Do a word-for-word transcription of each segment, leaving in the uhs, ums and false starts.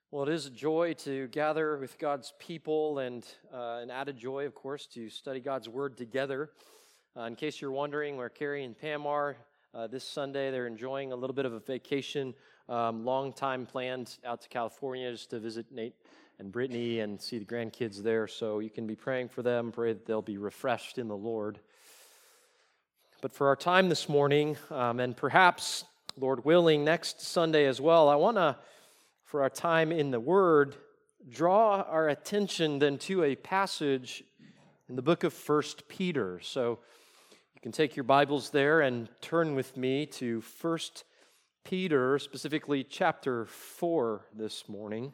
Well, it is a joy to gather with God's people and uh, an added joy, of course, to study God's Word together. Uh, in case you're wondering where Carrie and Pam are, uh, this Sunday they're enjoying a little bit of a vacation, um, long time planned out to California just to visit Nate and Brittany and see the grandkids there. So you can be praying for them, pray that they'll be refreshed in the Lord. But for our time this morning, um, and perhaps, Lord willing, next Sunday as well, I want to for our time in the Word, draw our attention then to a passage in the book of First Peter. So you can take your Bibles there and turn with me to First Peter, specifically chapter four this morning.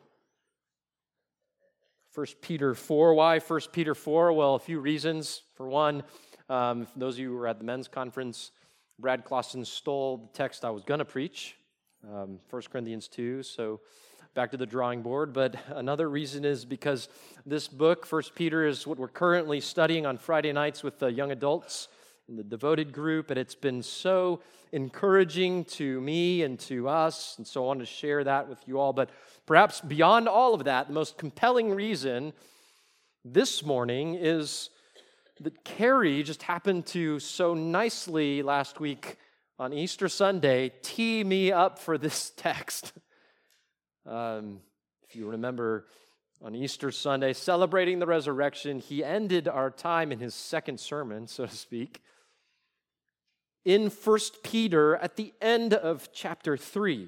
First Peter four. Why First Peter four? Well, a few reasons. For one, um, for those of you who were at the men's conference, Brad Clausen stole the text I was going to preach, um, First Corinthians two, so back to the drawing board. But another reason is because this book, First Peter, is what we're currently studying on Friday nights with the young adults in the devoted group, and it's been so encouraging to me and to us, and so I wanted to share that with you all. But perhaps beyond all of that, the most compelling reason this morning is that Carrie just happened to so nicely last week on Easter Sunday tee me up for this text. Um, if you remember, on Easter Sunday, celebrating the resurrection, he ended our time in his second sermon, so to speak, in First Peter at the end of chapter three.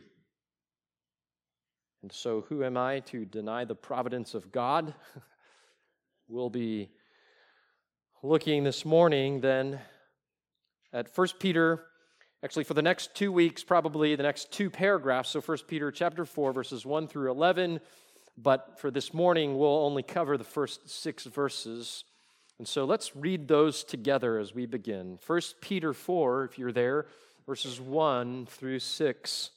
And so who am I to deny the providence of God? We'll be looking this morning then at First Peter. Actually, for the next two weeks, probably the next two paragraphs, so First Peter chapter four, verses one through eleven, but for this morning, we'll only cover the first six verses. And so let's read those together as we begin. First Peter four, if you're there, verses one through six.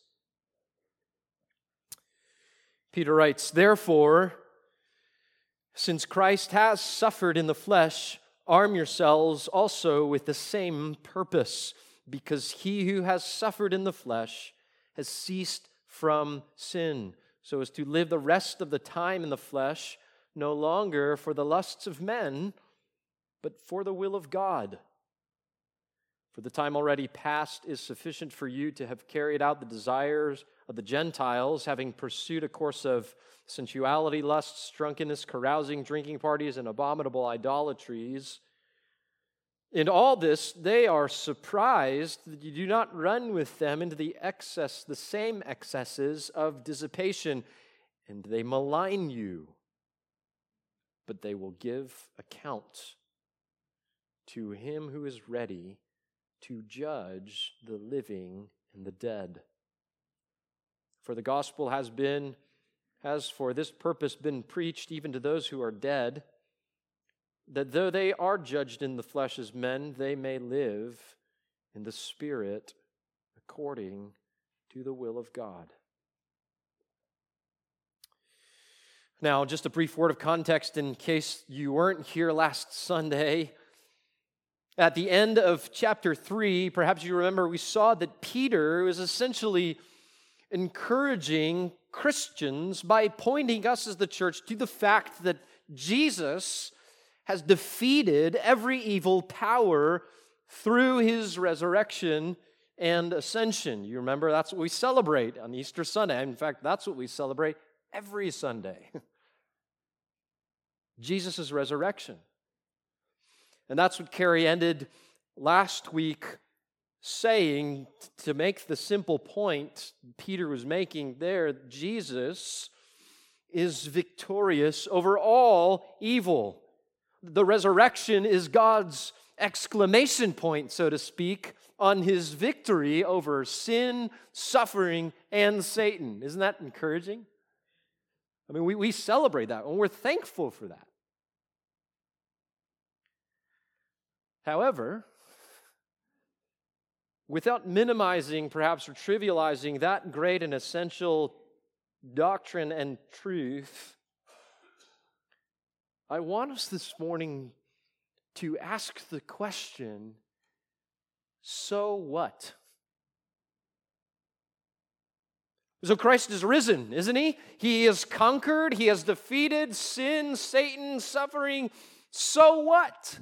Peter writes, "Therefore, since Christ has suffered in the flesh, arm yourselves also with the same purpose, because he who has suffered in the flesh has ceased from sin, so as to live the rest of the time in the flesh, no longer for the lusts of men, but for the will of God. For the time already past is sufficient for you to have carried out the desires of the Gentiles, having pursued a course of sensuality, lusts, drunkenness, carousing, drinking parties, and abominable idolatries. In all this, they are surprised that you do not run with them into the excess, the same excesses of dissipation, and they malign you. But they will give account to him who is ready to judge the living and the dead. For the gospel has been, has for this purpose been preached even to those who are dead, that though they are judged in the flesh as men, they may live in the Spirit according to the will of God." Now, just a brief word of context in case you weren't here last Sunday. At the end of chapter three, perhaps you remember, we saw that Peter was essentially encouraging Christians by pointing us as the church to the fact that Jesus has defeated every evil power through his resurrection and ascension. You remember, that's what we celebrate on Easter Sunday. In fact, that's what we celebrate every Sunday. Jesus' resurrection. And that's what Carrie ended last week saying, to make the simple point Peter was making there. Jesus is victorious over all evil. The resurrection is God's exclamation point, so to speak, on his victory over sin, suffering, and Satan. Isn't that encouraging? I mean, we, we celebrate that, and we're thankful for that. However, without minimizing, perhaps, or trivializing that great and essential doctrine and truth, I want us this morning to ask the question, so what? So Christ is risen, isn't he? He has conquered, he has defeated sin, Satan, suffering. So what?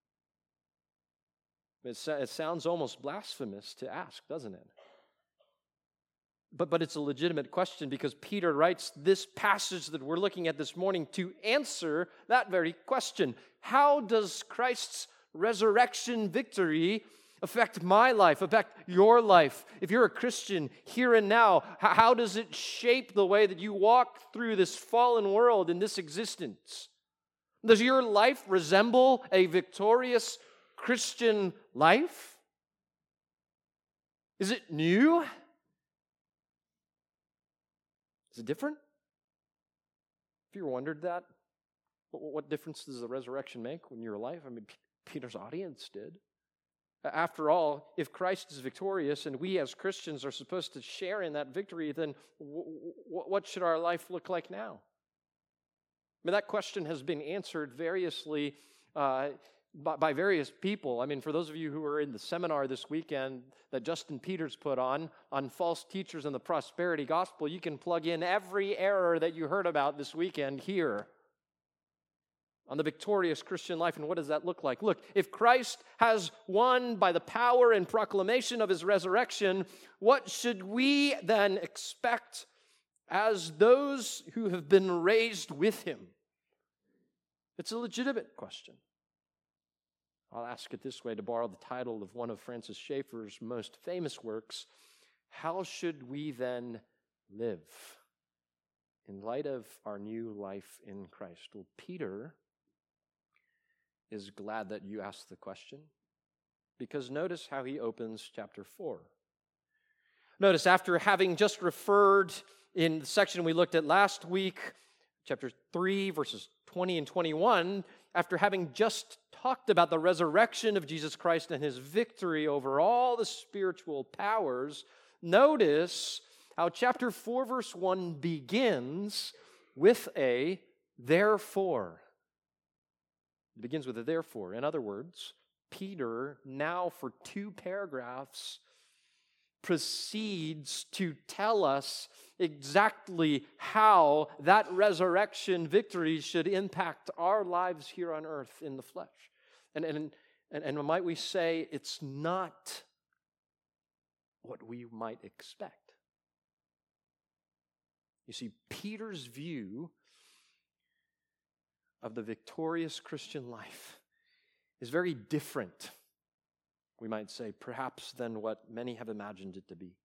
It, it sounds almost blasphemous to ask, doesn't it? But, but it's a legitimate question because Peter writes this passage that we're looking at this morning to answer that very question. How does Christ's resurrection victory affect my life, affect your life? If you're a Christian here and now, how does it shape the way that you walk through this fallen world in this existence? Does your life resemble a victorious Christian life? Is it new? Is it different? Have you ever wondered that? What difference does the resurrection make when you're alive? I mean, Peter's audience did. After all, if Christ is victorious and we as Christians are supposed to share in that victory, then w- w- what should our life look like now? I mean, that question has been answered variously uh, by, by various people. I mean, for those of you who were in the seminar this weekend that Justin Peters put on, on false teachers and the prosperity gospel, you can plug in every error that you heard about this weekend here on the victorious Christian life. And what does that look like? Look, if Christ has won by the power and proclamation of his resurrection, what should we then expect as those who have been raised with him? It's a legitimate question. I'll ask it this way to borrow the title of one of Francis Schaeffer's most famous works. How should we then live in light of our new life in Christ? Well, Peter is glad that you asked the question, because notice how he opens chapter four. Notice, after having just referred in the section we looked at last week, chapter three, verses twenty and twenty-one, after having just talked about the resurrection of Jesus Christ and his victory over all the spiritual powers, notice how chapter four, verse one begins with a therefore. It begins with a therefore. In other words, Peter, now for two paragraphs, proceeds to tell us exactly how that resurrection victory should impact our lives here on earth in the flesh. And, and, and, and might we say, it's not what we might expect. You see, Peter's view of the victorious Christian life is very different, we might say, perhaps than what many have imagined it to be.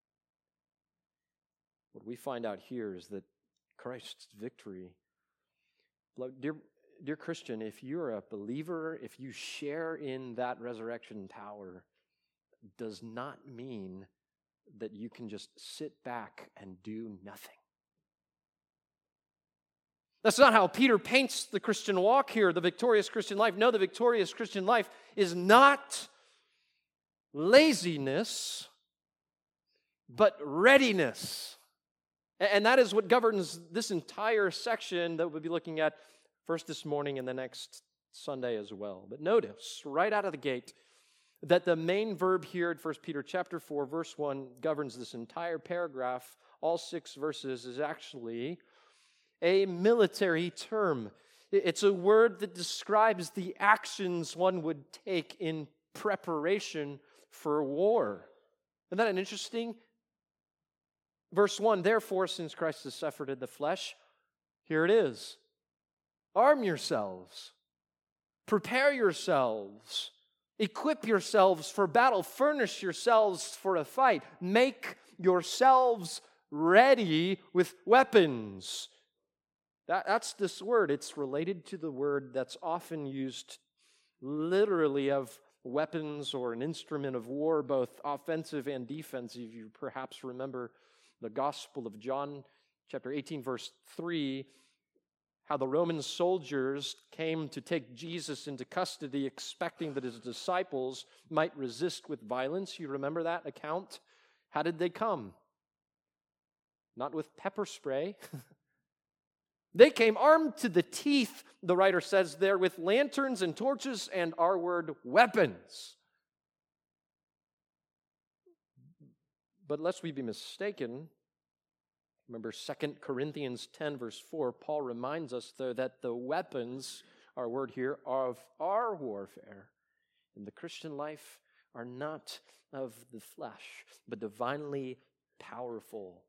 What we find out here is that Christ's victory, dear, dear Christian, if you're a believer, if you share in that resurrection power, does not mean that you can just sit back and do nothing. That's not how Peter paints the Christian walk here, the victorious Christian life. No, the victorious Christian life is not laziness, but readiness. And that is what governs this entire section that we'll be looking at first this morning and the next Sunday as well. But notice, right out of the gate, that the main verb here at First Peter chapter four, verse one, governs this entire paragraph. All six verses is actually a military term. It's a word that describes the actions one would take in preparation for war. Isn't that an interesting? Verse one, therefore, since Christ has suffered in the flesh, here it is. Arm yourselves. Prepare yourselves. Equip yourselves for battle. Furnish yourselves for a fight. Make yourselves ready with weapons. That, that's this word. It's related to the word that's often used literally of weapons or an instrument of war, both offensive and defensive. You perhaps remember the Gospel of John, chapter eighteen, verse three, how the Roman soldiers came to take Jesus into custody, expecting that his disciples might resist with violence. You remember that account? How did they come? Not with pepper spray. They came armed to the teeth, the writer says there, with lanterns and torches and, our word, weapons. But lest we be mistaken, Remember Second Corinthians ten, verse four, Paul reminds us, though, that the weapons, our word here, of our warfare in the Christian life are not of the flesh, but divinely powerful.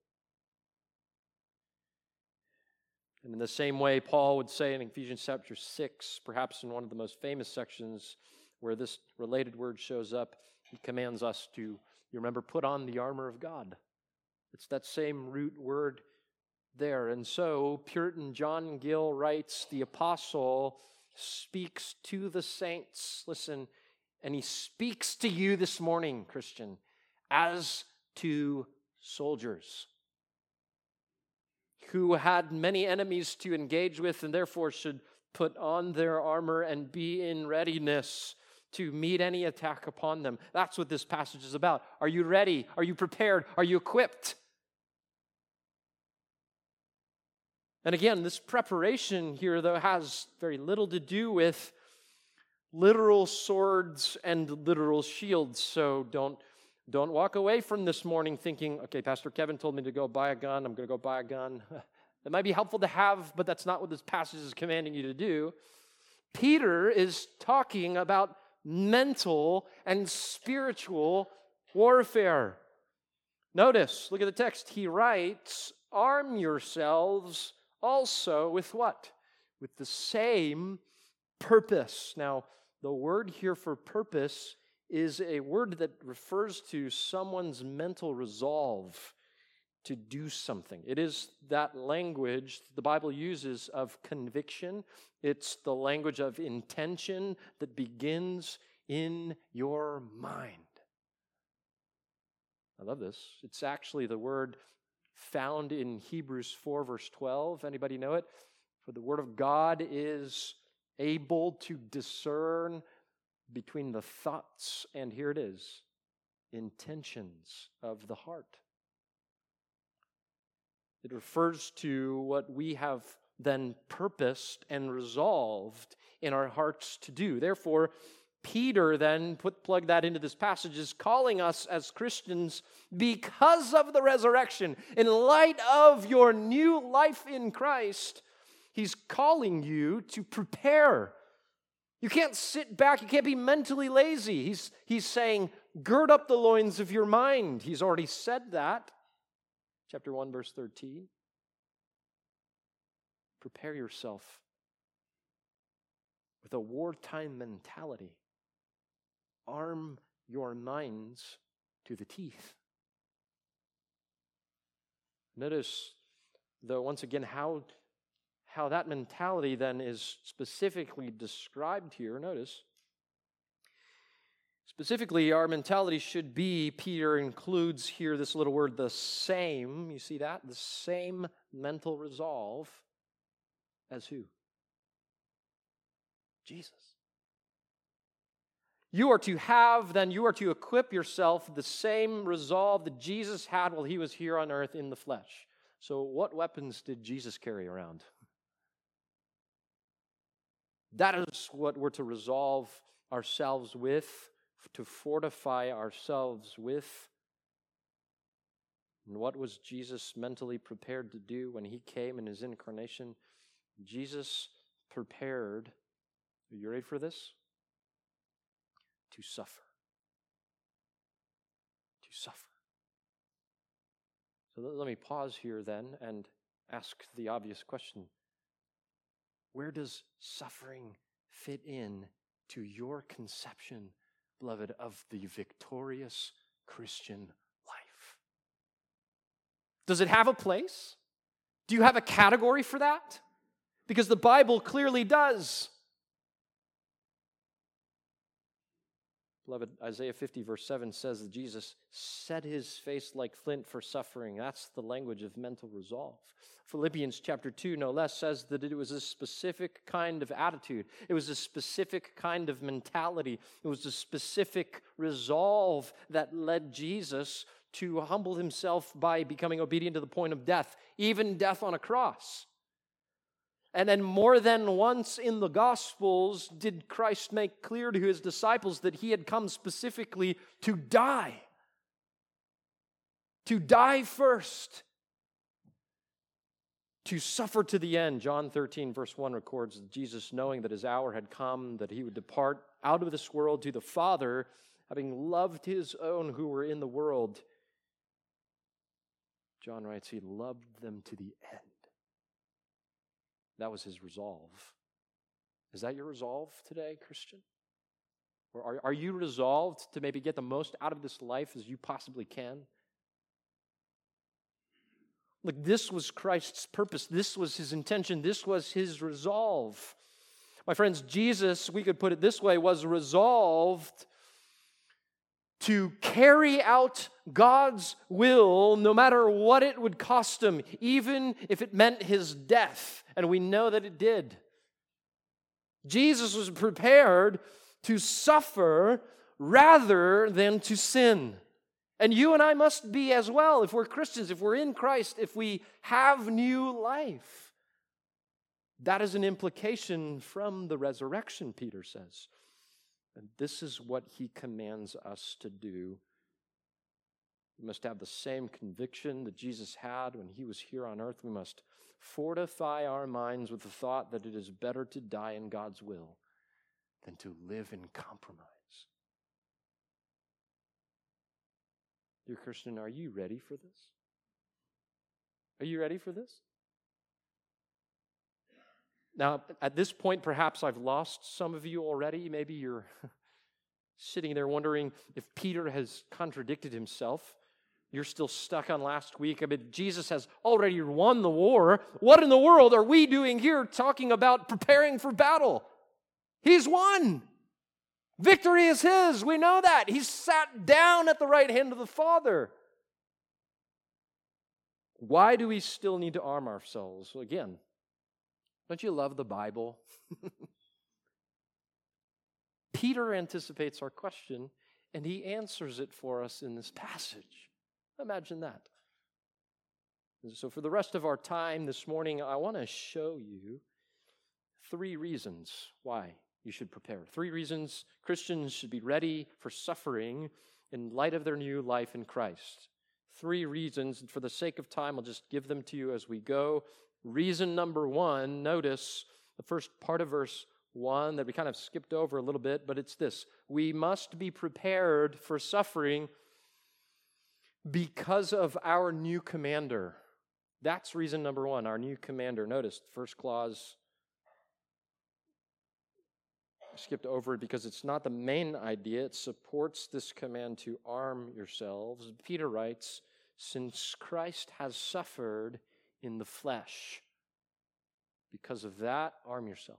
And in the same way, Paul would say in Ephesians chapter six, perhaps in one of the most famous sections where this related word shows up, he commands us to, you remember, put on the armor of God. It's that same root word there. And so, Puritan John Gill writes, the apostle speaks to the saints. Listen, and he speaks to you this morning, Christian, as to soldiers who had many enemies to engage with and therefore should put on their armor and be in readiness to meet any attack upon them. That's what this passage is about. Are you ready? Are you prepared? Are you equipped? And again, this preparation here, though, has very little to do with literal swords and literal shields. So don't, don't walk away from this morning thinking, okay, Pastor Kevin told me to go buy a gun. I'm going to go buy a gun. It might be helpful to have, but that's not what this passage is commanding you to do. Peter is talking about mental and spiritual warfare. Notice, look at the text. He writes, arm yourselves also with what? With the same purpose. Now, the word here for purpose is a word that refers to someone's mental resolve to do something. It is that language the Bible uses of conviction. It's the language of intention that begins in your mind. I love this. It's actually the word found in Hebrews four, verse twelve. Anybody know it? For the word of God is able to discern between the thoughts, and here it is, intentions of the heart. It refers to what we have then purposed and resolved in our hearts to do. Therefore, Peter then, put plug that into this passage, is calling us as Christians, because of the resurrection, in light of your new life in Christ, he's calling you to prepare. You can't sit back. You can't be mentally lazy. He's, he's saying, gird up the loins of your mind. He's already said that. Chapter one, verse thirteen. Prepare yourself with a wartime mentality. Arm your minds to the teeth. Notice, though, once again, how, how that mentality then is specifically described here. Notice, specifically, our mentality should be, Peter includes here this little word, the same. You see that? The same mental resolve as who? Jesus. You are to have, then you are to equip yourself the same resolve that Jesus had while he was here on earth in the flesh. So what weapons did Jesus carry around? That is what we're to resolve ourselves with, to fortify ourselves with. And what was Jesus mentally prepared to do when he came in his incarnation? Jesus prepared, are you ready for this? To suffer. To suffer. So let me pause here then and ask the obvious question. Where does suffering fit in to your conception, beloved, of the victorious Christian life? Does it have a place? Do you have a category for that? Because the Bible clearly does. Beloved, Isaiah fifty, verse seven says that Jesus set his face like flint for suffering. That's the language of mental resolve. Philippians chapter two, no less, says that it was a specific kind of attitude. It was a specific kind of mentality. It was a specific resolve that led Jesus to humble himself by becoming obedient to the point of death, even death on a cross. And then more than once in the Gospels did Christ make clear to his disciples that he had come specifically to die. To die first. to suffer to the end. John thirteen, verse one records that Jesus, knowing that his hour had come, that he would depart out of this world to the Father, having loved his own who were in the world. John writes, he loved them to the end. That was his resolve. Is that your resolve today, Christian? Or are, are you resolved to maybe get the most out of this life as you possibly can? Look, this was Christ's purpose. This was his intention. This was his resolve. My friends, Jesus, we could put it this way, was resolved to carry out God's will no matter what it would cost him, even if it meant his death. And we know that it did. Jesus was prepared to suffer rather than to sin. And you and I must be as well if we're Christians, if we're in Christ, if we have new life. That is an implication from the resurrection, Peter says. And this is what he commands us to do. We must have the same conviction that Jesus had when he was here on earth. We must fortify our minds with the thought that it is better to die in God's will than to live in compromise. Dear Christian, are you ready for this? Are you ready for this? Now, at this point, perhaps I've lost some of you already. Maybe you're sitting there wondering if Peter has contradicted himself. You're still stuck on last week. I mean, Jesus has already won the war. What in the world are we doing here talking about preparing for battle? He's won. Victory is his. We know that. He's sat down at the right hand of the Father. Why do we still need to arm ourselves? Well, again, don't you love the Bible? Peter anticipates our question, and he answers it for us in this passage. Imagine that. And so for the rest of our time this morning, I want to show you three reasons why you should prepare. Three reasons Christians should be ready for suffering in light of their new life in Christ. Three reasons, and for the sake of time, I'll just give them to you as we go. Reason number one, notice the first part of verse one that we kind of skipped over a little bit, but it's this. We must be prepared for suffering because of our new commander. That's reason number one, our new commander. Notice the first clause. I skipped over it because it's not the main idea. It supports this command to arm yourselves. Peter writes, since Christ has suffered in the flesh, because of that, arm yourself.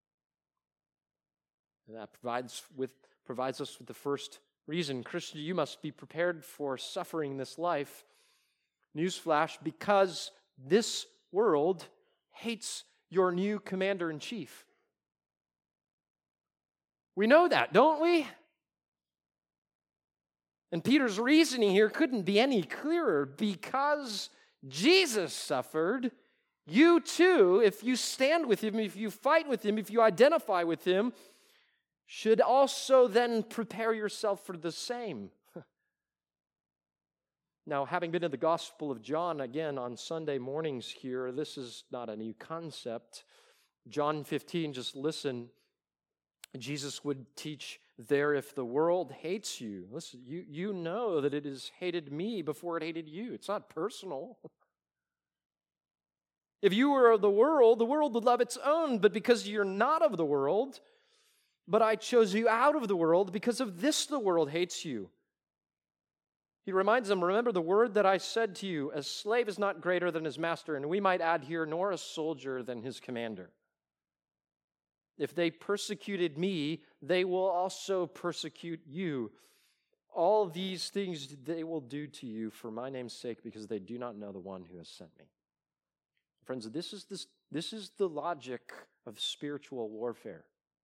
And that provides with provides us with the first reason. Christian, you must be prepared for suffering in this life. Newsflash, because this world hates your new commander-in-chief. We know that, don't we? And Peter's reasoning here couldn't be any clearer. Because Jesus suffered, you too, if you stand with him, if you fight with him, if you identify with him, should also then prepare yourself for the same. Now, having been in the Gospel of John, again, on Sunday mornings here, this is not a new concept. John fifteen, just listen. Jesus would teach there, if the world hates you, listen, you, you know that it has hated me before it hated you. It's not personal. If you were of the world, the world would love its own, but because you're not of the world, but I chose you out of the world, because of this the world hates you. He reminds them, remember the word that I said to you, a slave is not greater than his master, and we might add here, nor a soldier than his commander. If they persecuted me, they will also persecute you. All these things they will do to you for my name's sake, because they do not know the one who has sent me. Friends, this is, this, this is the logic of spiritual warfare.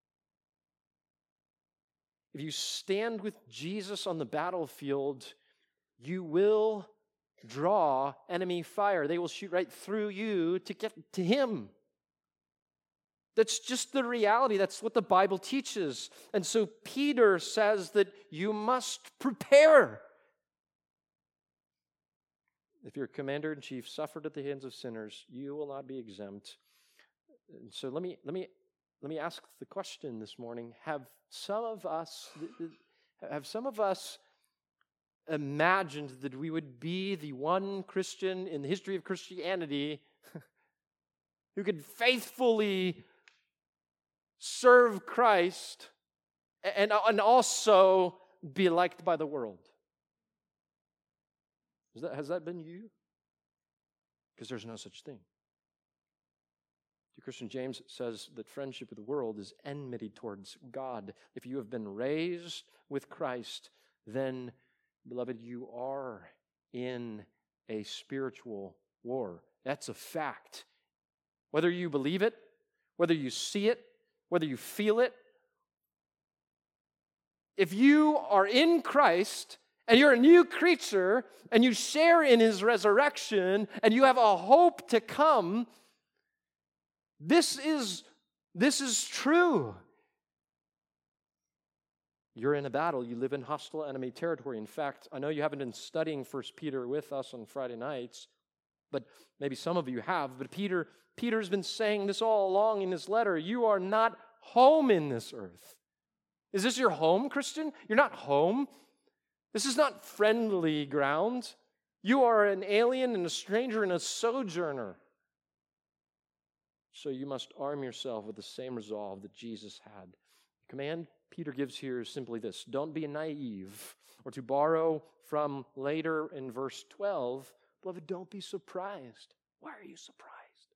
If you stand with Jesus on the battlefield, you will draw enemy fire. They will shoot right through you to get to him. That's just the reality. That's what the Bible teaches. And so Peter says that you must prepare. If your commander-in-chief suffered at the hands of sinners, you will not be exempt. And so let me let me let me ask the question this morning: Have some of us have some of us imagined that we would be the one Christian in the history of Christianity who could faithfully serve Christ and, and also be liked by the world? Is that, has that been you? Because there's no such thing. The Christian James says that friendship with the world is enmity towards God. If you have been raised with Christ, then, beloved, you are in a spiritual war. That's a fact. Whether you believe it, whether you see it, whether you feel it, if you are in Christ and you're a new creature and you share in His resurrection and you have a hope to come, this is, this is true. You're in a battle. You live in hostile enemy territory. In fact, I know you haven't been studying First Peter with us on Friday nights, but maybe some of you have. But Peter, Peter's been saying this all along in his letter. You are not home in this earth. Is this your home, Christian? You're not home. This is not friendly ground. You are an alien and a stranger and a sojourner. So you must arm yourself with the same resolve that Jesus had. The command Peter gives here is simply this: don't be naive. Or to borrow from later in verse twelve, beloved, don't be surprised. Why are you surprised?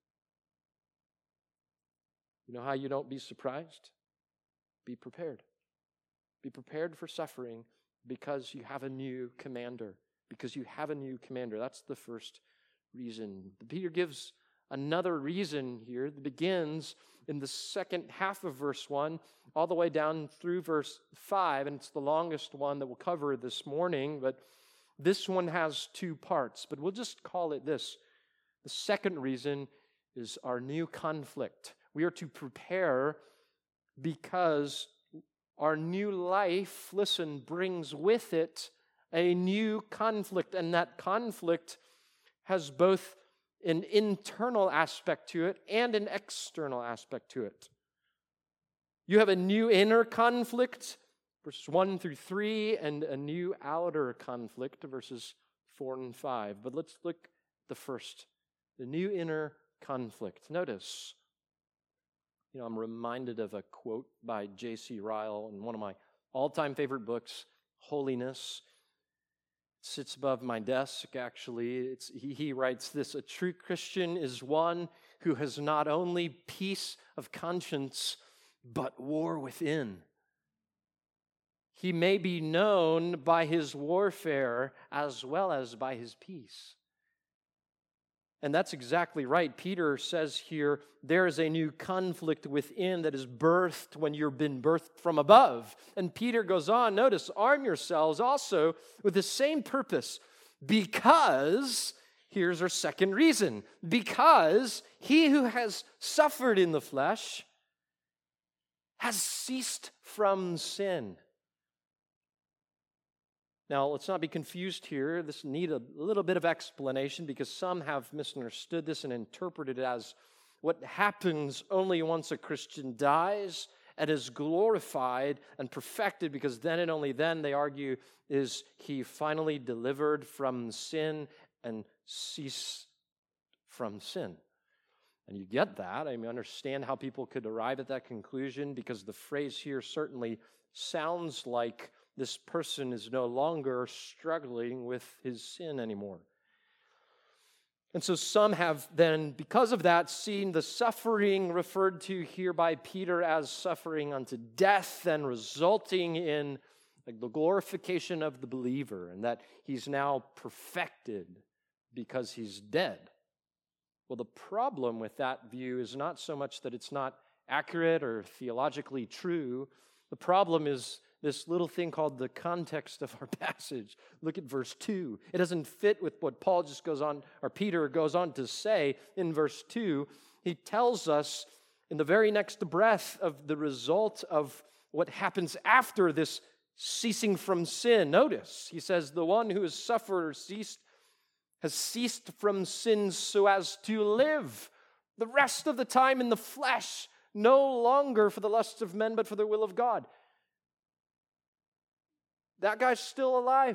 You know how you don't be surprised? Be prepared. Be prepared for suffering because you have a new commander. Because you have a new commander. That's the first reason. Peter gives another reason here that begins in the second half of verse one, all the way down through verse five, and it's the longest one that we'll cover this morning, but this one has two parts, but we'll just call it this. The second reason is our new conflict. We are to prepare because our new life, listen, brings with it a new conflict, and that conflict has both an internal aspect to it and an external aspect to it. You have a new inner conflict, verses one through three, and a new outer conflict, verses four and five. But let's look at the first, the new inner conflict. Notice, you know, I'm reminded of a quote by J C Ryle in one of my all-time favorite books, Holiness. It sits above my desk, actually. It's, he, he writes this: a true Christian is one who has not only peace of conscience, but war within. He may be known by his warfare as well as by his peace. And that's exactly right. Peter says here, there is a new conflict within that is birthed when you've been birthed from above. And Peter goes on, notice, arm yourselves also with the same purpose, because, here's our second reason, because he who has suffered in the flesh has ceased from sin. Now, let's not be confused here. This needs a little bit of explanation because some have misunderstood this and interpreted it as what happens only once a Christian dies and is glorified and perfected, because then and only then, they argue, is he finally delivered from sin and ceased from sin. And you get that. I mean, understand how people could arrive at that conclusion, because the phrase here certainly sounds like this person is no longer struggling with his sin anymore. And so some have then, because of that, seen the suffering referred to here by Peter as suffering unto death and resulting in like, the glorification of the believer, and that he's now perfected because he's dead. Well, the problem with that view is not so much that it's not accurate or theologically true. The problem is this little thing called the context of our passage. Look at verse two. It doesn't fit with what Paul just goes on, or Peter goes on to say in verse two. He tells us in the very next breath of the result of what happens after this ceasing from sin. Notice, he says, the one who has suffered or ceased has ceased from sin so as to live the rest of the time in the flesh, no longer for the lusts of men, but for the will of God. That guy's still alive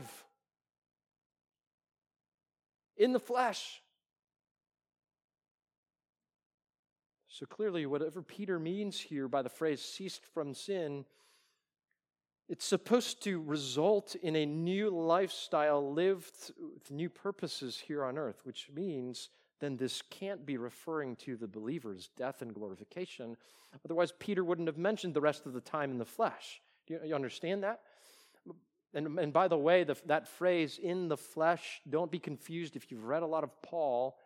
in the flesh. So clearly, whatever Peter means here by the phrase ceased from sin, it's supposed to result in a new lifestyle lived with new purposes here on earth, which means then this can't be referring to the believer's death and glorification. Otherwise, Peter wouldn't have mentioned the rest of the time in the flesh. Do you, you understand that? And, and by the way, the, that phrase, in the flesh, don't be confused if you've read a lot of Paul.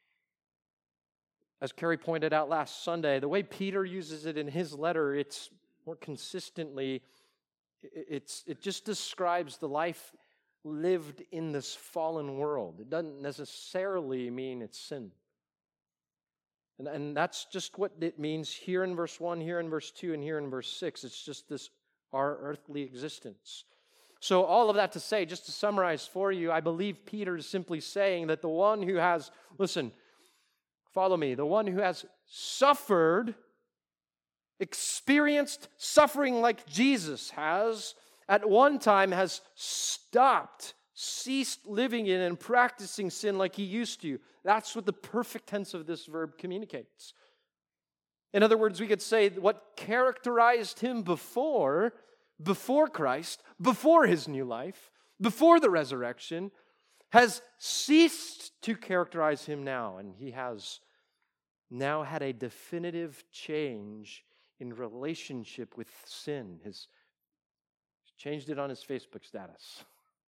As Carrie pointed out last Sunday, the way Peter uses it in his letter, it's more consistently, it's, it just describes the life lived in this fallen world. It doesn't necessarily mean it's sin. And, and that's just what it means here in verse one, here in verse two, and here in verse six. It's just this, our earthly existence. So all of that to say, just to summarize for you, I believe Peter is simply saying that the one who has, listen, follow me, the one who has suffered, experienced suffering like Jesus has, at one time has stopped, ceased living in and practicing sin like he used to. That's what the perfect tense of this verb communicates. In other words, we could say what characterized him before, before Christ, before his new life, before the resurrection, has ceased to characterize him now, and he has now had a definitive change in relationship with sin. His changed it on his Facebook status.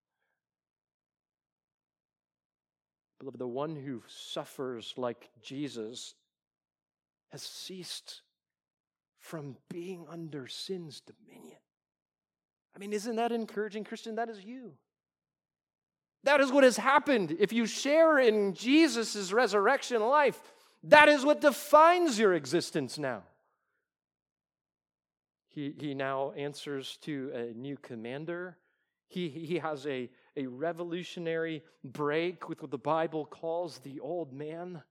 Beloved, the one who suffers like Jesus has ceased from being under sin's dominion. I mean, isn't that encouraging, Christian? That is you. That is what has happened. If you share in Jesus' resurrection life, that is what defines your existence now. He, he now answers to a new commander. He, he has a, a revolutionary break with what the Bible calls the old man.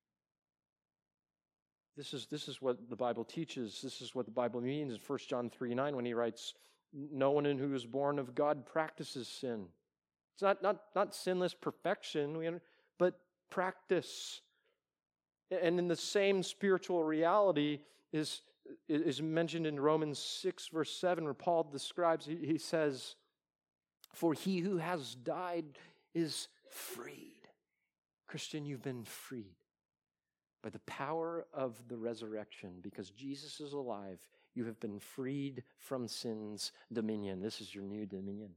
This is, this is what the Bible teaches. This is what the Bible means in First John three nine when he writes, no one who is born of God practices sin. It's not, not, not sinless perfection, but practice. And in the same spiritual reality is, is mentioned in Romans six, verse seven, where Paul describes, he, he says, for he who has died is freed. Christian, you've been freed by the power of the resurrection. Because Jesus is alive, you have been freed from sin's dominion. This is your new dominion.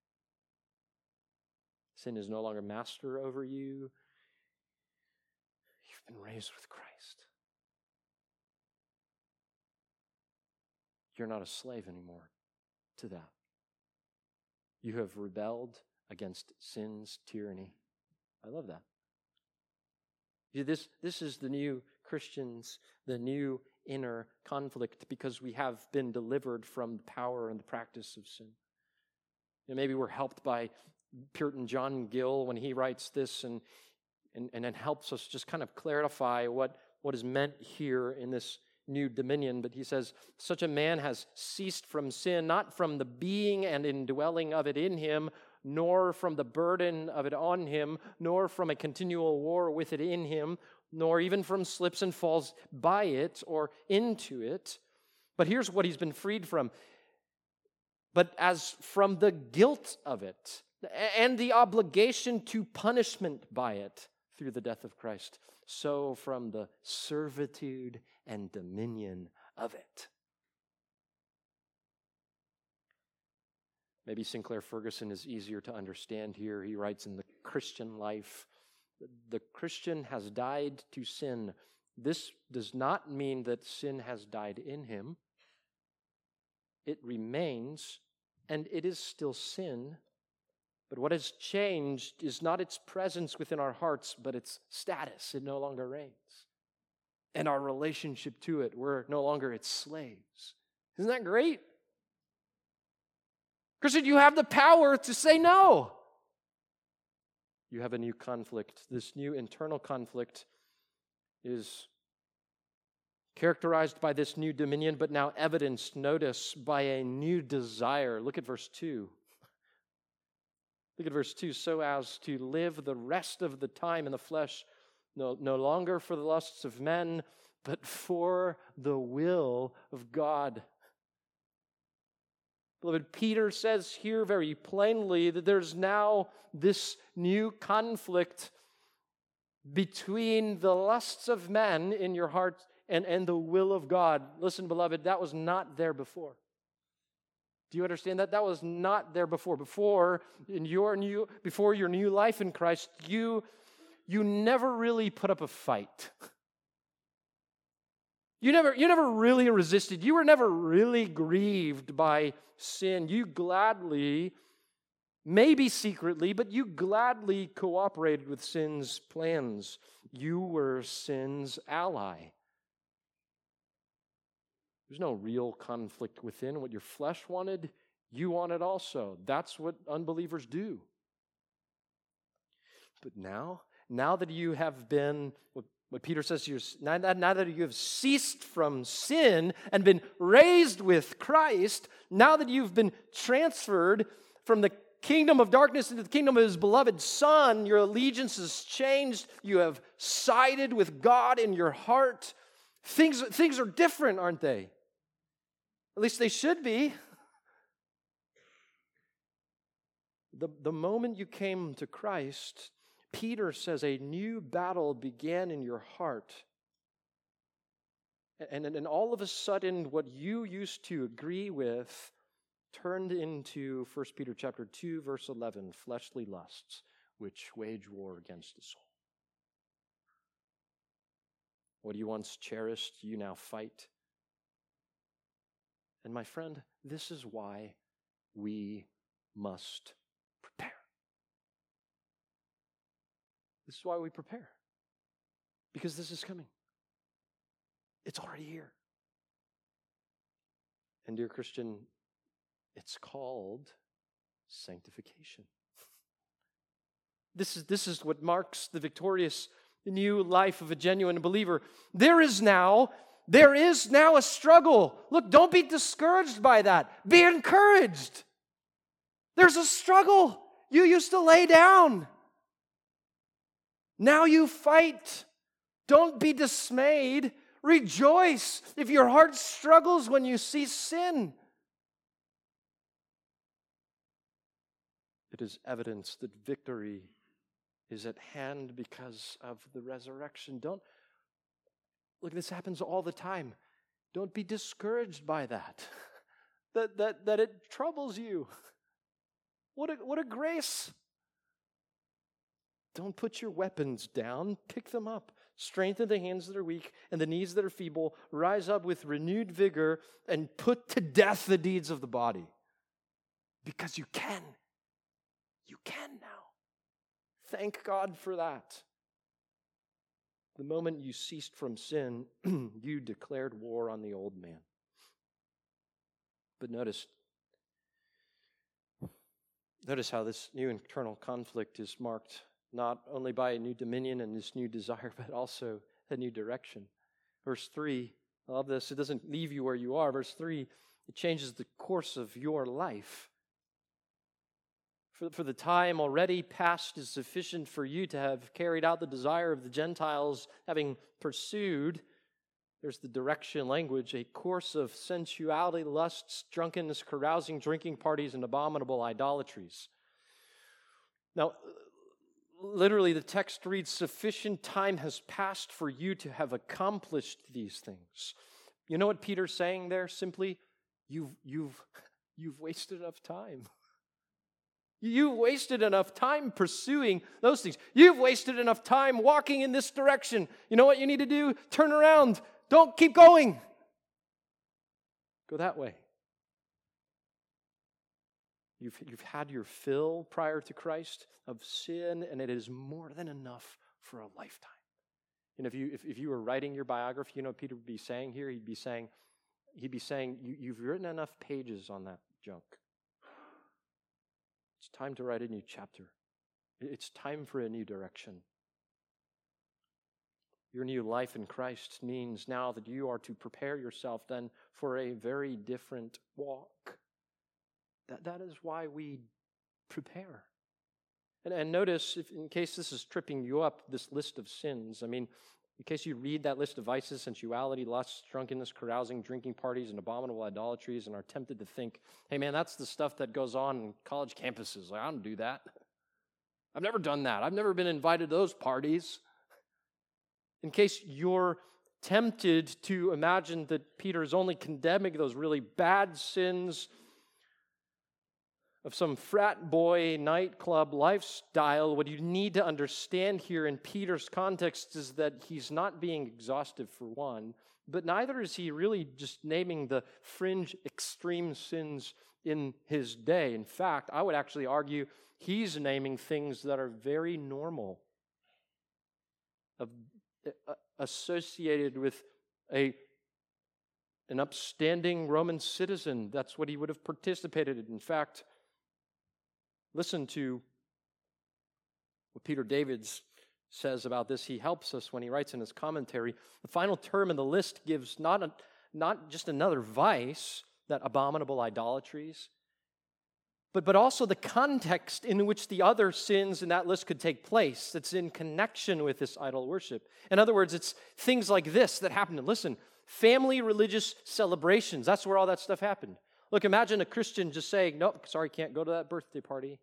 Sin is no longer master over you. You've been raised with Christ. You're not a slave anymore to that. You have rebelled against sin's tyranny. I love that. See, this, this is the new Christians, the new inner conflict, because we have been delivered from the power and the practice of sin. And maybe we're helped by Puritan John Gill when he writes this and, and, and it helps us just kind of clarify what, what is meant here in this new dominion. But he says, such a man has ceased from sin, not from the being and indwelling of it in him, nor from the burden of it on him, nor from a continual war with it in him, nor even from slips and falls by it or into it. But here's what he's been freed from. But as from the guilt of it and the obligation to punishment by it through the death of Christ, so from the servitude and dominion of it. Maybe Sinclair Ferguson is easier to understand here. He writes, in the Christian life, the Christian has died to sin. This does not mean that sin has died in him. It remains, and it is still sin. But what has changed is not its presence within our hearts, but its status. It no longer reigns. And our relationship to it, we're no longer its slaves. Isn't that great? Christian, you have the power to say no. you have a new conflict. This new internal conflict is characterized by this new dominion, but now evidenced, notice, by a new desire. Look at verse two. Look at verse two. So as to live the rest of the time in the flesh, no, no longer for the lusts of men, but for the will of God. Beloved, Peter says here very plainly that there's now this new conflict between the lusts of men in your heart and, and the will of God. Listen, beloved, that was not there before. Do you understand that? That was not there before. Before in your new before your new life in Christ, you you never really put up a fight. You never you never really resisted. You were never really grieved by sin. You gladly, maybe secretly, but you gladly cooperated with sin's plans. You were sin's ally. There's no real conflict within. What your flesh wanted, you wanted also. That's what unbelievers do. But now, now that you have been, what, what Peter says to you, now, now that you have ceased from sin and been raised with Christ, now that you've been transferred from the kingdom of darkness into the kingdom of his beloved Son, your allegiance has changed. You have sided with God in your heart. Things, things are different, aren't they? At least they should be. The, the moment you came to Christ, Peter says a new battle began in your heart. And, and, and all of a sudden, what you used to agree with turned into First Peter chapter two, verse eleven, fleshly lusts, which wage war against the soul. What you once cherished, you now fight. And my friend, this is why we must prepare. This is why we prepare. Because this is coming. It's already here. And dear Christian, it's called sanctification. This is, this is what marks the victorious new life of a genuine believer. There is now, there is now a struggle. Look, don't be discouraged by that. Be encouraged. There's a struggle. You used to lay down. Now you fight. Don't be dismayed. Rejoice if your heart struggles when you see sin. It is evidence that victory is at hand because of the resurrection. Don't, look, this happens all the time. Don't be discouraged by that, that, that, that it troubles you. What a, what a grace. Don't put your weapons down. Pick them up. Strengthen the hands that are weak and the knees that are feeble. Rise up with renewed vigor and put to death the deeds of the body. Because you can. You can now. Thank God for that. The moment you ceased from sin, you declared war on the old man. But notice, notice how this new internal conflict is marked not only by a new dominion and this new desire, but also a new direction. Verse three, I love this. It doesn't leave you where you are. Verse three, it changes the course of your life. For, for the time already past is sufficient for you to have carried out the desire of the Gentiles, having pursued, there's the direction language, a course of sensuality, lusts, drunkenness, carousing, drinking parties, and abominable idolatries. Now, literally, the text reads, sufficient time has passed for you to have accomplished these things. You know what Peter's saying there? Simply, you've, you've, you've wasted enough time. You've wasted enough time pursuing those things. You've wasted enough time walking in this direction. You know what you need to do? Turn around. Don't keep going. Go that way. You've, you've had your fill prior to Christ of sin, and it is more than enough for a lifetime. And if you if, if you were writing your biography, you know what Peter would be saying here? He'd be saying, he'd be saying, you, you've written enough pages on that junk. It's time to write a new chapter. It's time for a new direction. Your new life in Christ means now that you are to prepare yourself then for a very different walk. That, that is why we prepare. And, and notice, if, in case this is tripping you up, this list of sins, I mean, in case you read that list of vices, sensuality, lust, drunkenness, carousing, drinking parties, and abominable idolatries, and are tempted to think, hey man, that's the stuff that goes on in college campuses. Like, I don't do that. I've never done that. I've never been invited to those parties. In case you're tempted to imagine that Peter is only condemning those really bad sins of some frat boy nightclub lifestyle, what you need to understand here in Peter's context is that he's not being exhaustive for one, but neither is he really just naming the fringe extreme sins in his day. In fact, I would actually argue he's naming things that are very normal, of, uh, associated with a an upstanding Roman citizen. That's what he would have participated in. In fact, listen to what Peter Davids says about this. He helps us when he writes in his commentary. The final term in the list gives not, a, not just another vice, that abominable idolatries, but, but also the context in which the other sins in that list could take place that's in connection with this idol worship. In other words, it's things like this that happen. Listen, family religious celebrations, that's where all that stuff happened. Look, imagine a Christian just saying, nope, sorry, can't go to that birthday party.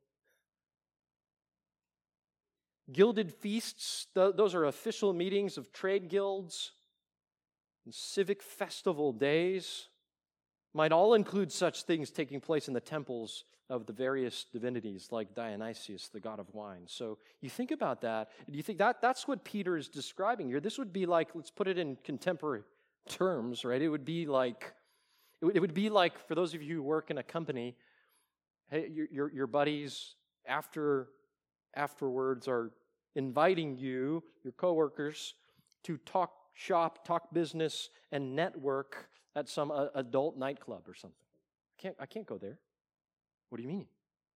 Gilded feasts, th- those are official meetings of trade guilds and civic festival days, might all include such things taking place in the temples of the various divinities like Dionysius, the god of wine. So you think about that, and you think that that's what Peter is describing here. This would be like, let's put it in contemporary terms, right? It would be like, it would, it would be like, for those of you who work in a company, hey, your your, your buddies after afterwards are inviting you, your coworkers, to talk shop, talk business, and network at some uh, adult nightclub or something. I can't, I can't go there. What do you mean?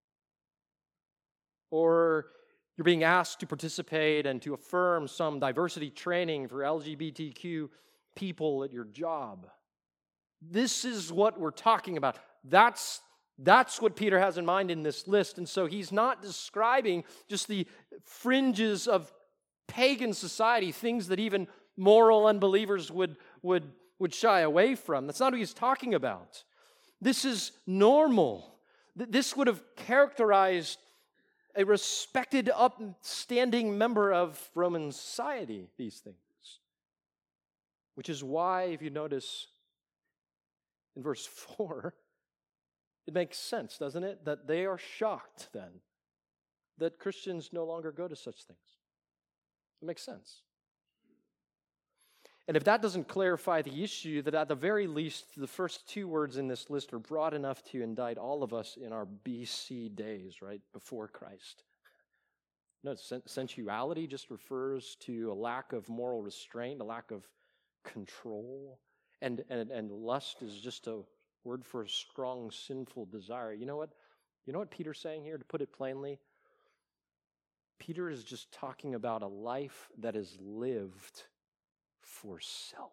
Or you're being asked to participate and to affirm some diversity training for L G B T Q people at your job. This is what we're talking about. That's, that's what Peter has in mind in this list. And so he's not describing just the fringes of pagan society, things that even moral unbelievers would, would, would shy away from. That's not what he's talking about. This is normal. This would have characterized a respected, upstanding member of Roman society, these things. Which is why, if you notice in verse four, it makes sense, doesn't it? That they are shocked then that Christians no longer go to such things. It makes sense. And if that doesn't clarify the issue, that at the very least, the first two words in this list are broad enough to indict all of us in our B C days, right, before Christ. No, sensuality just refers to a lack of moral restraint, a lack of control. And, and, and lust is just a word for a strong, sinful desire. You know what? You know what Peter's saying here, to put it plainly? Peter is just talking about a life that is lived for self.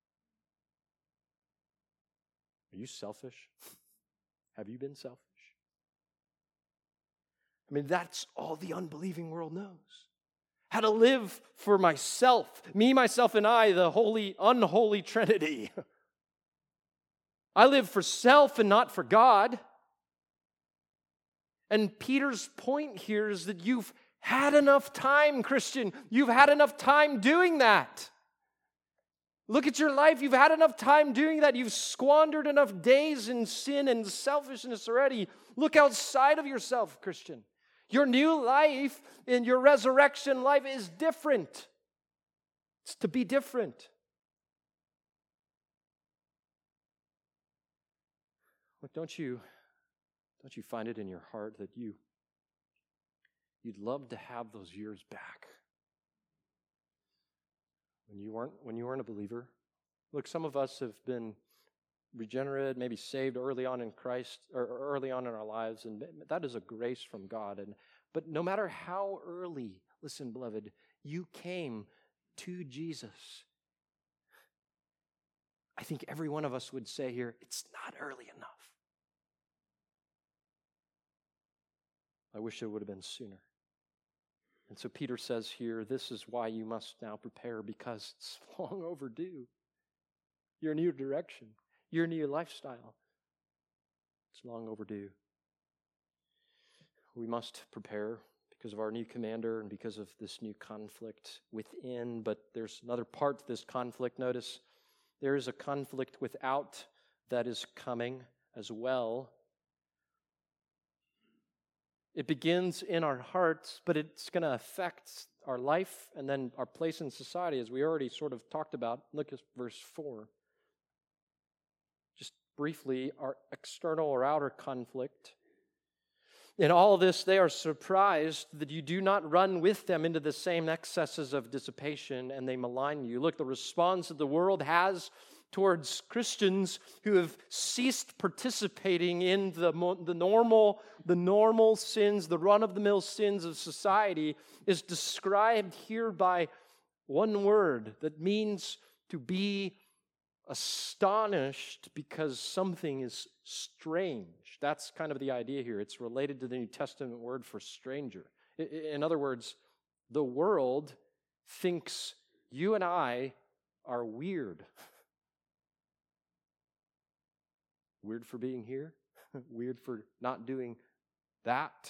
Are you selfish? Have you been selfish? I mean, that's all the unbelieving world knows. How to live for myself. Me, myself, and I, the holy, unholy Trinity. I live for self and not for God. And Peter's point here is that you've had enough time, Christian. You've had enough time doing that. Look at your life. You've had enough time doing that. You've squandered enough days in sin and selfishness already. Look outside of yourself, Christian. Your new life in your resurrection life is different. It's to be different. Look, don't you, don't you find it in your heart that you, you'd love to have those years back? When you weren't, when you weren't a believer. Look, some of us have been regenerated, maybe saved early on in Christ, or early on in our lives, and that is a grace from God. And But no matter how early, listen, beloved, you came to Jesus, I think every one of us would say here, it's not early enough. I wish it would have been sooner. And so Peter says here, this is why you must now prepare, because it's long overdue. Your new direction, your new lifestyle, it's long overdue. We must prepare because of our new commander and because of this new conflict within, but there's another part to this conflict. Notice there is a conflict without that is coming as well. It begins in our hearts, but it's going to affect our life and then our place in society, as we already sort of talked about. Look at verse four. Just briefly, our external or outer conflict. In all of this, they are surprised that you do not run with them into the same excesses of dissipation, and they malign you. Look, the response that the world has towards Christians who have ceased participating in the, the normal, the normal sins, the run-of-the-mill sins of society is described here by one word that means to be astonished because something is strange. That's kind of the idea here. It's related to the New Testament word for stranger. In other words, the world thinks you and I are weird. Weird for being here? Weird for not doing that?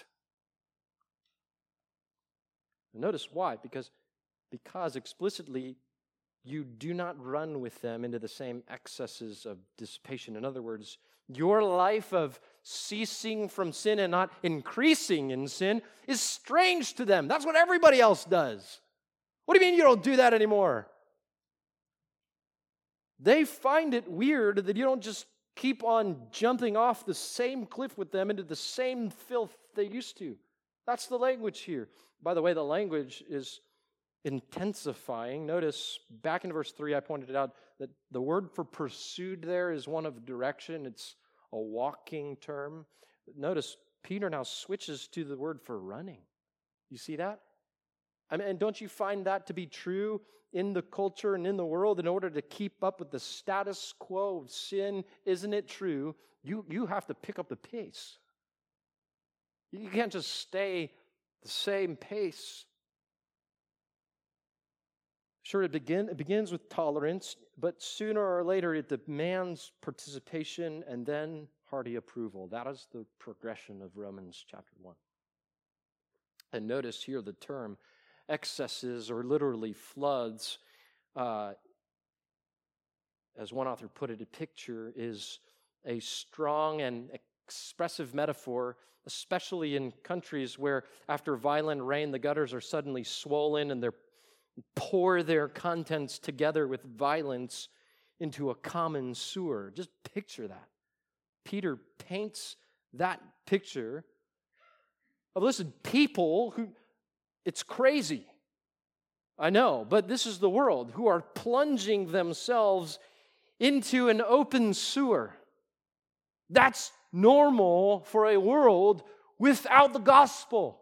And notice why. Because, because explicitly, you do not run with them into the same excesses of dissipation. In other words, your life of ceasing from sin and not increasing in sin is strange to them. That's what everybody else does. What do you mean you don't do that anymore? They find it weird that you don't just keep on jumping off the same cliff with them into the same filth they used to. That's the language here. By the way, the language is intensifying. Notice back in verse three, I pointed out that the word for pursued there is one of direction. It's a walking term. Notice Peter now switches to the word for running. You see that? I mean, and don't you find that to be true in the culture and in the world? In order to keep up with the status quo of sin, isn't it true? You, you have to pick up the pace. You can't just stay the same pace. Sure, it, begin, it begins with tolerance, but sooner or later it demands participation and then hearty approval. That is the progression of Romans chapter one. And notice here the term excesses, or literally floods, uh, as one author put it, a picture is a strong and expressive metaphor, especially in countries where after violent rain the gutters are suddenly swollen and they're pour their contents together with violence into a common sewer. Just picture that. Peter paints that picture of, listen, people who, it's crazy, I know, but this is the world, who are plunging themselves into an open sewer. That's normal for a world without the gospel.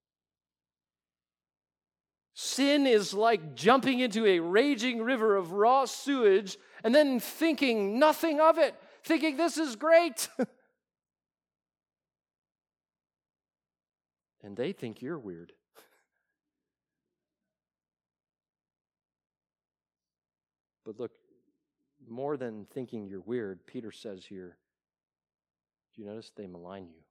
Sin is like jumping into a raging river of raw sewage and then thinking nothing of it, thinking this is great. And they think you're weird. But look, more than thinking you're weird, Peter says here, do you notice they malign you?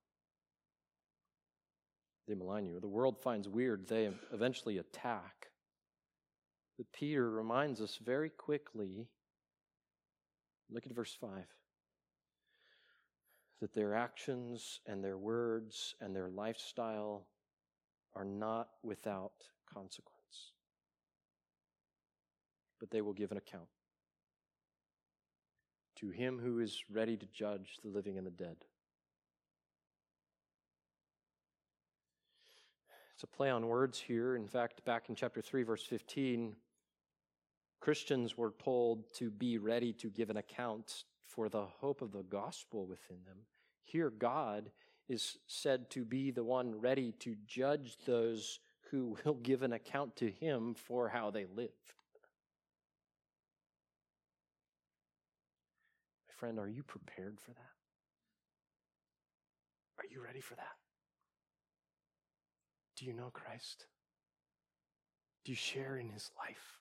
They malign you. The world finds weird, they eventually attack. But Peter reminds us very quickly, look at verse five, that their actions and their words and their lifestyle are not without consequence. But they will give an account to him who is ready to judge the living and the dead. It's a play on words here. In fact, back in chapter three, verse fifteen, Christians were told to be ready to give an account for the hope of the gospel within them. Here, God is said to be the one ready to judge those who will give an account to him for how they lived. My friend, are you prepared for that? Are you ready for that? Do you know Christ? Do you share in his life?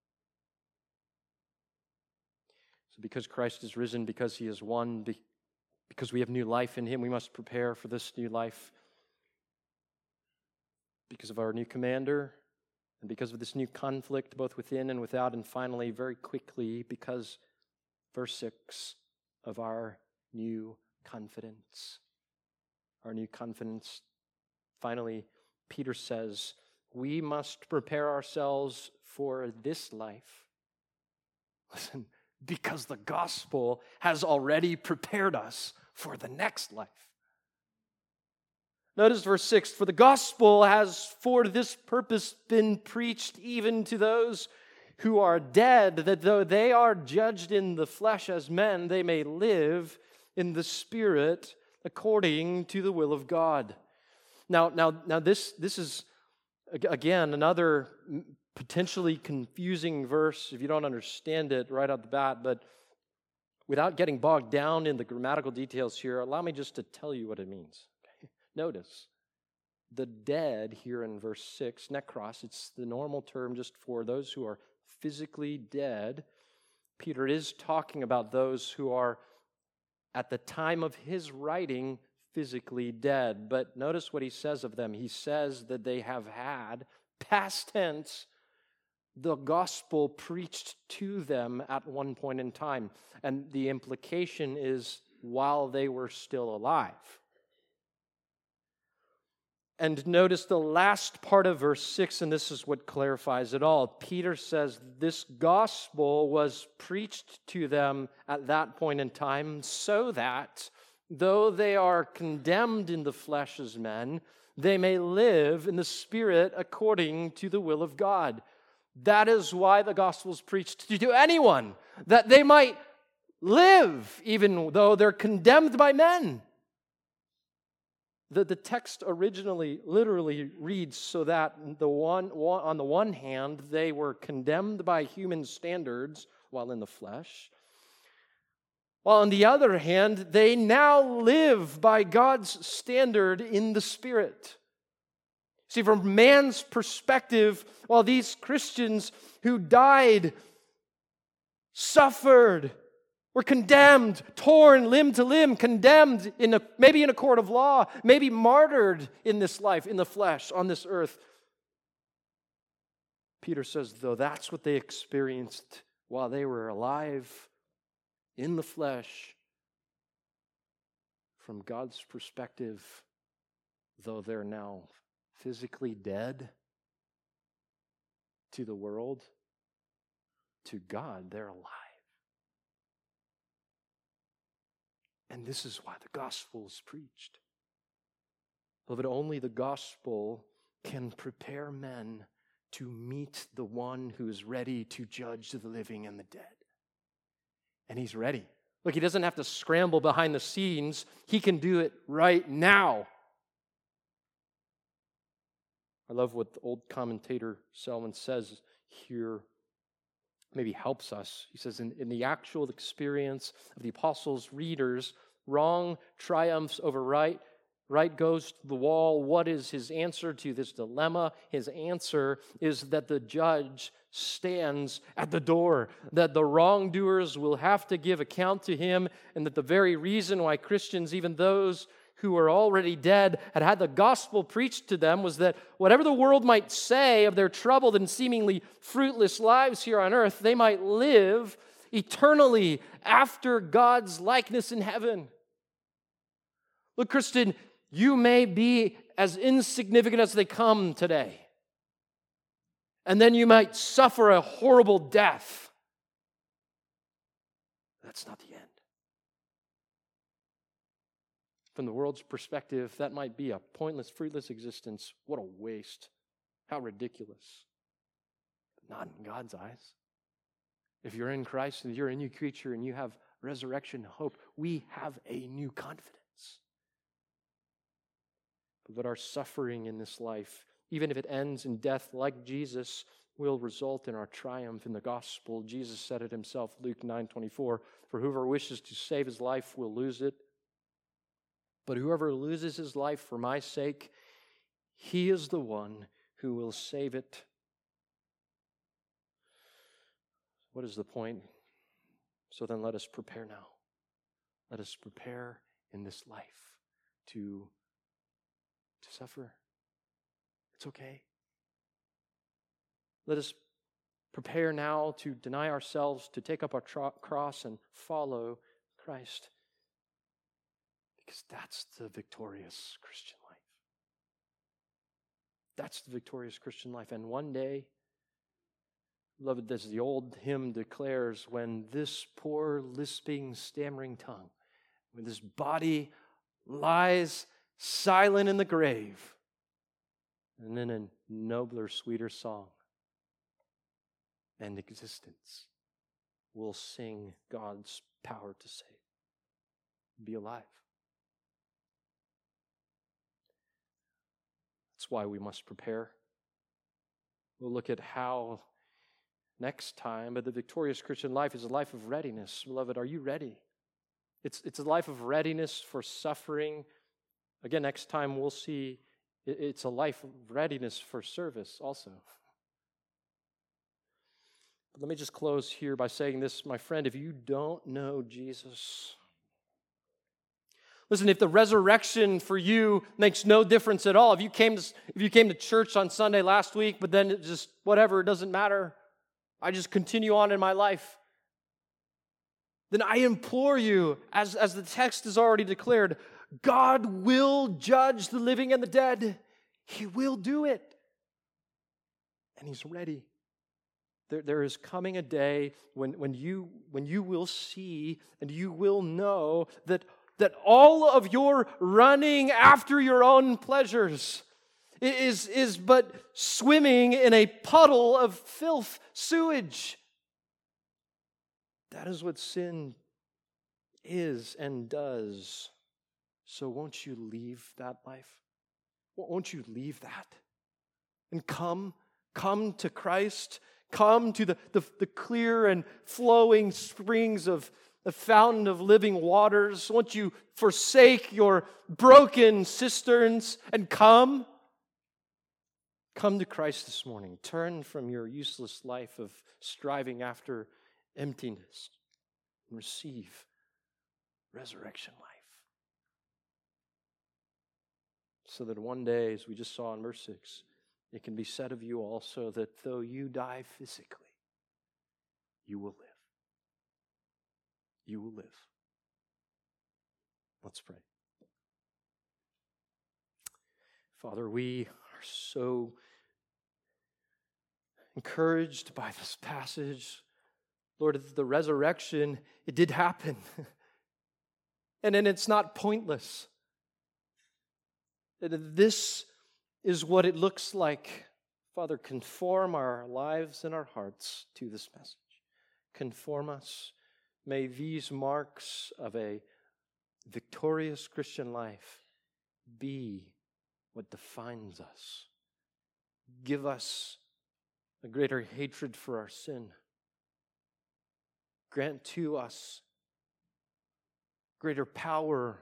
So because Christ is risen, because he is won, because we have new life in him, we must prepare for this new life. Because of our new commander, and because of this new conflict, both within and without, and finally, very quickly, because, verse six, of our new confidence. Our new confidence. Finally, Peter says, we must prepare ourselves for this life. Listen, because the gospel has already prepared us for the next life. Notice verse six, for the gospel has for this purpose been preached even to those who are dead, that though they are judged in the flesh as men, they may live in the spirit according to the will of God. Now, now, now this, this is, again, another potentially confusing verse if you don't understand it right out the bat, but without getting bogged down in the grammatical details here, allow me just to tell you what it means. Okay? Notice, the dead here in verse six, nekros, it's the normal term just for those who are physically dead. Peter is talking about those who are, at the time of his writing, physically dead. But notice what he says of them. He says that they have had, past tense, the gospel preached to them at one point in time. And the implication is while they were still alive. And notice the last part of verse six, and this is what clarifies it all. Peter says this gospel was preached to them at that point in time so that, though they are condemned in the flesh as men, they may live in the spirit according to the will of God. That is why the gospel is preached to anyone, that they might live even though they're condemned by men. The, the text originally literally reads so that the one, one on the one hand, they were condemned by human standards while in the flesh, while on the other hand, they now live by God's standard in the Spirit. See, from man's perspective, while these Christians who died, suffered, were condemned, torn limb to limb, condemned in a, maybe in a court of law, maybe martyred in this life, in the flesh, on this earth. Peter says, though that's what they experienced while they were alive in the flesh, from God's perspective, though they're now physically dead to the world, to God, they're alive. And this is why the gospel is preached. Beloved, only the gospel can prepare men to meet the one who is ready to judge the living and the dead. And he's ready. Look, he doesn't have to scramble behind the scenes. He can do it right now. I love what the old commentator Selwyn says here. Maybe helps us. He says, in, in the actual experience of the apostles' readers, wrong triumphs over right, right goes to the wall. What is his answer to this dilemma? His answer is that the judge stands at the door, that the wrongdoers will have to give account to him, and that the very reason why Christians, even those who are already dead, had had the gospel preached to them was that whatever the world might say of their troubled and seemingly fruitless lives here on earth, they might live eternally after God's likeness in heaven. Look, Christian, you may be as insignificant as they come today, and then you might suffer a horrible death. That's not the end. From the world's perspective, that might be a pointless, fruitless existence. What a waste. How ridiculous. But not in God's eyes. If you're in Christ and you're a new creature and you have resurrection hope, we have a new confidence. but our suffering in this life, even if it ends in death like Jesus, will result in our triumph in the gospel. Jesus said it himself, Luke nine twenty-four, "For whoever wishes to save his life will lose it. But whoever loses his life for my sake, he is the one who will save it." What is the point? So then let us prepare now. Let us prepare in this life to, to suffer. It's okay. Let us prepare now to deny ourselves, to take up our tro- cross and follow Christ. Because that's the victorious Christian life. That's the victorious Christian life. And one day, beloved, as the old hymn declares, when this poor, lisping, stammering tongue, when this body lies silent in the grave, and then a nobler, sweeter song and existence will sing God's power to save. Be alive. That's why we must prepare. We'll look at how next time, but the victorious Christian life is a life of readiness. Beloved, are you ready? It's, it's a life of readiness for suffering. Again, next time we'll see it's a life of readiness for service also. But let me just close here by saying this, my friend, if you don't know Jesus, listen, if the resurrection for you makes no difference at all, if you came to, if you came to church on Sunday last week, but then it just, whatever, it doesn't matter, I just continue on in my life, then I implore you, as, as the text has already declared, God will judge the living and the dead. He will do it. And He's ready. There, there is coming a day when, when, you, when you will see and you will know that, that all of your running after your own pleasures is, is but swimming in a puddle of filth, sewage. That is what sin is and does. So won't you leave that life? Won't you leave that? And come, come to Christ. Come to the, the, the clear and flowing springs of the fountain of living waters. Won't you forsake your broken cisterns and come? Come to Christ this morning. Turn from your useless life of striving after emptiness and receive resurrection life. So that one day, as we just saw in verse six, it can be said of you also that though you die physically, you will live. You will live. Let's pray. Father, we are so encouraged by this passage. Lord, the resurrection, it did happen. And then it's not pointless. This is what it looks like. Father, conform our lives and our hearts to this message. Conform us. May these marks of a victorious Christian life be what defines us. Give us a greater hatred for our sin. Grant to us greater power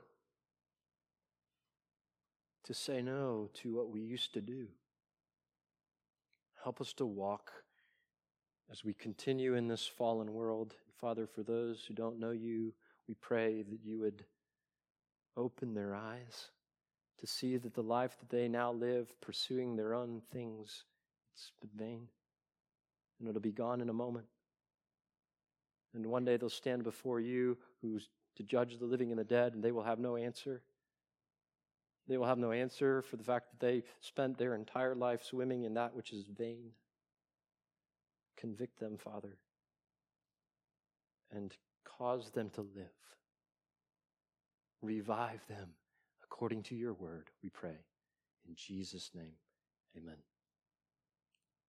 to say no to what we used to do. Help us to walk as we continue in this fallen world. Father, for those who don't know you, we pray that you would open their eyes to see that the life that they now live pursuing their own things, it's but vain. And it'll be gone in a moment. And one day they'll stand before you who's to judge the living and the dead, and they will have no answer. They will have no answer for the fact that they spent their entire life swimming in that which is vain. Convict them, Father, and cause them to live. Revive them according to your word, we pray. In Jesus' name, amen.